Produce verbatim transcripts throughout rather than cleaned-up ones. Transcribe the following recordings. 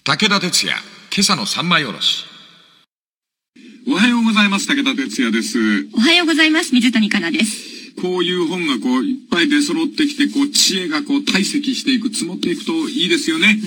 武田鉄矢、今朝の三枚おろし。 おはようございます。武田鉄矢です。 おはようございます。水谷香奈です。 こういう本がこういっぱい出揃ってきて、こう知恵がこう堆積していく、積もっていくといいですよね。うん、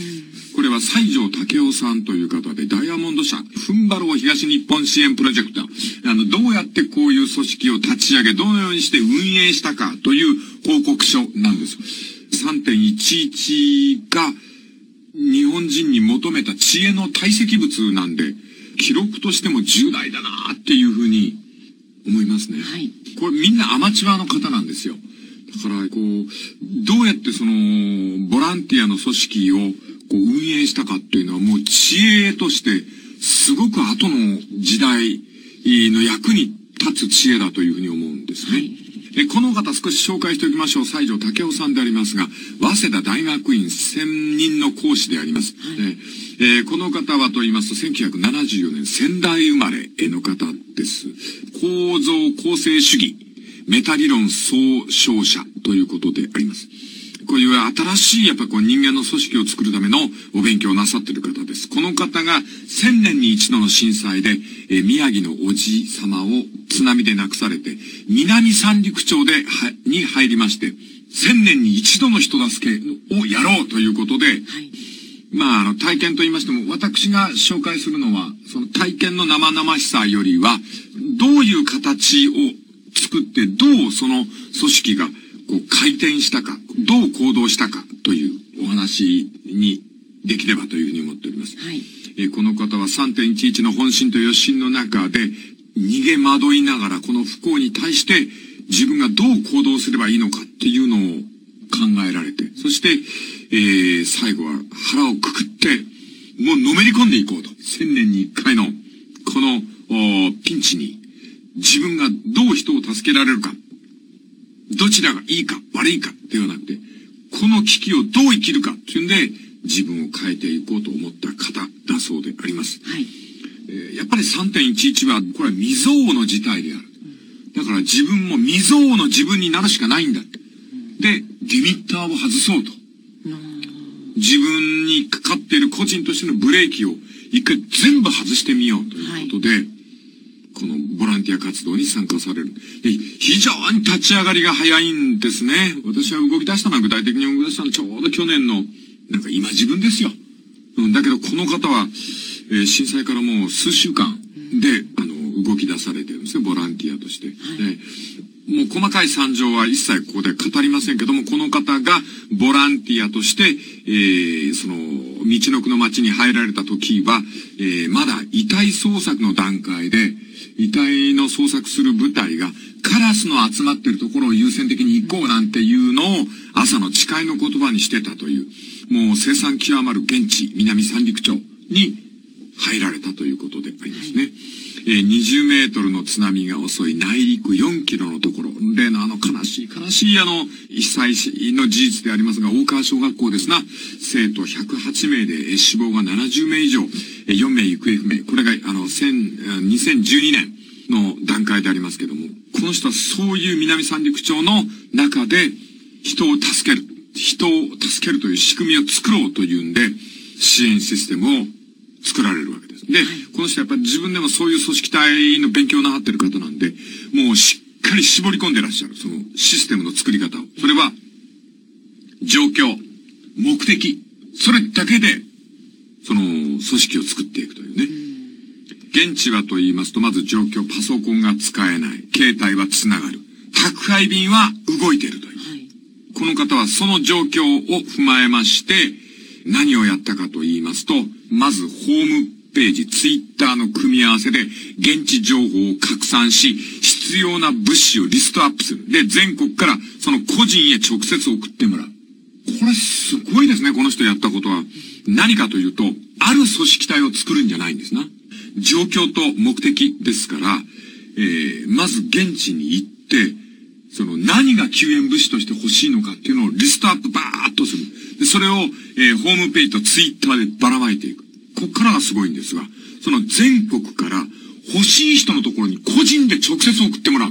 これは西条武夫さんという方で、ダイヤモンド社ふんばろう東日本支援プロジェクト、あのどうやってこういう組織を立ち上げ、どのようにして運営したかという報告書なんです。さんてんいちいち が日本人に求めた知恵の堆積物なんで、記録としても重大だなっていうふうに思いますね。はい、これみんなアマチュアの方なんですよ。だからこうどうやってそのボランティアの組織をこう運営したかっていうのはもう知恵としてすごく後の時代の役に立つ知恵だというふうに思うんですね。はい、えこの方少し紹介しておきましょう。西条武夫さんでありますが、早稲田大学院専任の講師であります。はい、えー、この方はと言いますとせんきゅうひゃくななじゅうよねん仙台生まれの方です。構造構成主義メタ理論総称者ということであります。こういう新しいやっぱりこう人間の組織を作るためのお勉強をなさっている方です。この方が千年に一度の震災で、えー、宮城のおじ様を津波で亡くされて南三陸町ではに入りまして、千年に一度の人助けをやろうということで、はい、まああの体験と言いましても私が紹介するのはその体験の生々しさよりはどういう形を作ってどうその組織がこう回転したか、どう行動したかというお話にできればというふうに思っております。はい、えこの方は さんてんいちいち の本心と余震の中で逃げ惑いながらこの不幸に対して自分がどう行動すればいいのかっていうのを考えられて、そして、えー、最後は腹をくくってもうのめり込んでいこうと。千年に一回のこのピンチに自分がどう人を助けられるか、どちらがいいか悪いかではなくて、この危機をどう生きるかというんで自分を変えていこうと思った方だそうであります。はい、えー、やっぱり さんてんいちいち はこれは未曾有の事態である。だから自分も未曾有の自分になるしかないんだ。で、リミッターを外そうと。自分にかかっている個人としてのブレーキを一回全部外してみようということで、はい、このボランティア活動に参加される。で、非常に立ち上がりが早いんですね。私は動き出したのは具体的に動き出したのはちょうど去年の、なんか今自分ですよ。うん、だけどこの方は、えー、震災からもう数週間で、あの、動き出されてるんですよ、ボランティアとして。はい、でもう細かい惨状は一切ここで語りませんけども、この方がボランティアとして、えー、その、道のくの町に入られた時は、えー、まだ遺体捜索の段階で、遺体の捜索する部隊がカラスの集まっているところを優先的に行こうなんていうのを朝の誓いの言葉にしてたという、もう凄惨極まる現地、南三陸町に入られたということでありますね。はい、えー、にじゅうメートルの津波が襲い内陸よんキロのところ、例のあの悲しい悲しいあの被災の事実でありますが、大川小学校ですが、生徒ひゃくはちめいで死亡がななじゅうめい以上、よんめい行方不明。これがあのにせんじゅうにねんの段階でありますけども、この人はそういう南三陸町の中で人を助ける、人を助けるという仕組みを作ろうというんで支援システムを作られるわけです。で、はい、この人はやっぱり自分でもそういう組織体の勉強をなさっている方なんで、もうしっかり絞り込んでいらっしゃる、そのシステムの作り方を。それは、状況、目的、それだけで、その組織を作っていくというね。現地はと言いますと、まず状況、パソコンが使えない、携帯はつながる、宅配便は動いているという。はい、この方はその状況を踏まえまして、何をやったかと言いますと、まずホームページ、ツイッターの組み合わせで現地情報を拡散し、必要な物資をリストアップする。で、全国からその個人へ直接送ってもらう。これすごいですね、この人やったことは。何かというと、ある組織体を作るんじゃないんですな。状況と目的ですから、えー、まず現地に行って、その何が救援物資として欲しいのかっていうのをリストアップバーッとする。で、それを、えー、ホームページとツイッターでばらまいていく。ここからがすごいんですが、その全国から欲しい人のところに個人で直接送ってもらう。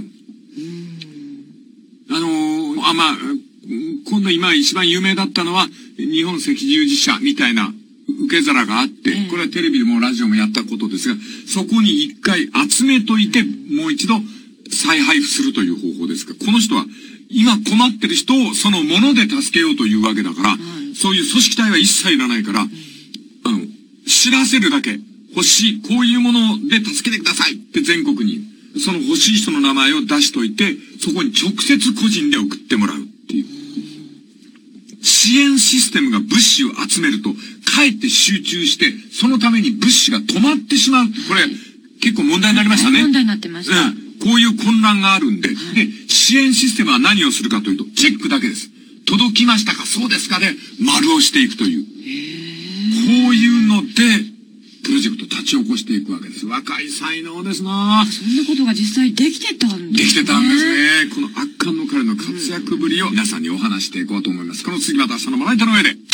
あのー、あ、まあ、今度今一番有名だったのは日本赤十字社みたいな受け皿があって、 ええ、 これはテレビでもラジオもやったことですが、そこに一回集めといて、もう一度再配布するという方法ですが、この人は今困ってる人をそのもので助けようというわけだから、はい、そういう組織体は一切いらないから、うん、あの、知らせるだけ、欲しい、こういうもので助けてくださいって全国に、その欲しい人の名前を出しといて、そこに直接個人で送ってもらうっていう。支援システムが物資を集めると、かえって集中して、そのために物資が止まってしまう。これ、結構問題になりましたね。 問題になってました。 うん。こういう混乱があるんで、はい、で、支援システムは何をするかというと、チェックだけです。届きましたか、そうですかで、丸をしていくという。こういうので、プロジェクト立ち起こしていくわけです。若い才能ですな。 そんなことが実際できてたんですね。 できてたんですね。この圧巻の彼の活躍ぶりを皆さんにお話していこうと思います。この次また明日のまな板の上で。